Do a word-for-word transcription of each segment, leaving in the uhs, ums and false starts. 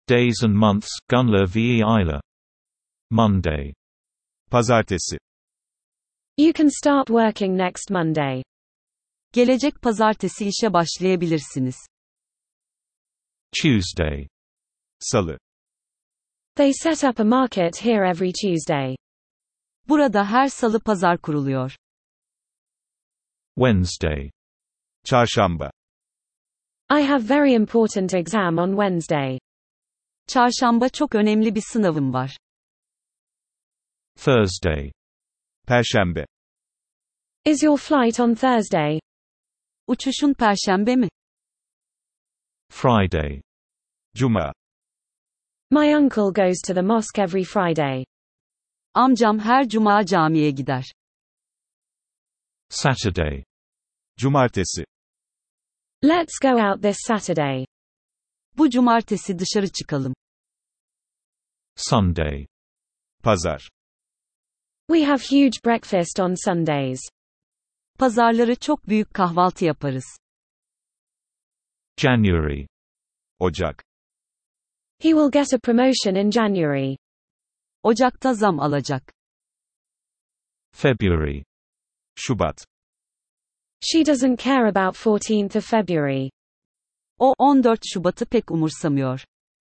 Days and months, Gunler v. Eiler. Monday. Pazartesi. You can start working next Monday. Gelecek pazartesi işe başlayabilirsiniz. Tuesday. Salı. They set up a market here every Tuesday. Burada her salı pazar kuruluyor. Wednesday. Çarşamba. I have very important exam on Wednesday. Çarşamba çok önemli bir sınavım var. Thursday. Perşembe. Is your flight on Thursday? Uçuşun perşembe mi? Friday. Cuma. My uncle goes to the mosque every Friday. Amcam her cuma camiye gider. Saturday. Cumartesi. Let's go out this Saturday. Bu cumartesi dışarı çıkalım. Sunday. Pazar. We have huge breakfast on Sundays. Pazarları çok büyük kahvaltı yaparız. January. Ocak. He will get a promotion in January. Ocakta zam alacak. February. Şubat. She doesn't care about fourteenth of February. O on dört Şubat'ı pek umursamıyor.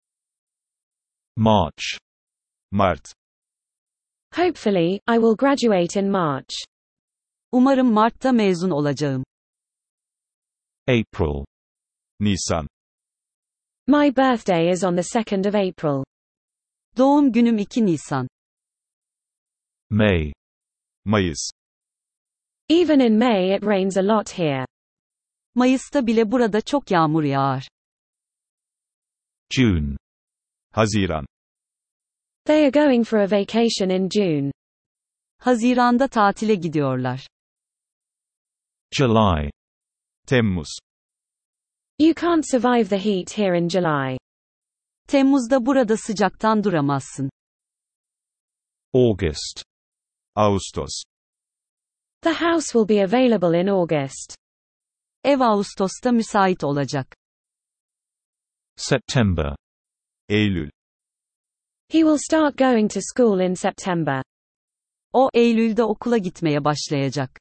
March. Mart. Hopefully, I will graduate in March. Umarım Mart'ta mezun olacağım. April. Nisan. My birthday is on the second of April. Doğum günüm iki Nisan. May. Mayıs. Even in May it rains a lot here. Mayıs'ta bile burada çok yağmur yağar. June. Haziran. They are going for a vacation in June. Haziran'da tatile gidiyorlar. July. Temmuz. You can't survive the heat here in July. Temmuz'da burada sıcaktan duramazsın. August. Ağustos. The house will be available in August. Ev Ağustos'ta müsait olacak. September. Eylül. He will start going to school in September. O Eylül'de okula gitmeye başlayacak.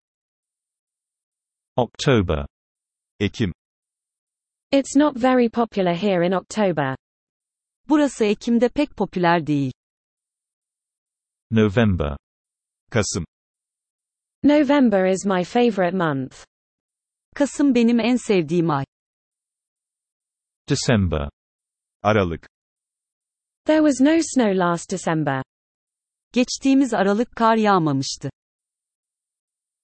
October. Ekim. It's not very popular here in October. Burası Ekim'de pek popüler değil. November. Kasım. November is my favorite month. Kasım benim en sevdiğim ay. December. Aralık. There was no snow last December. Geçtiğimiz Aralık kar yağmamıştı.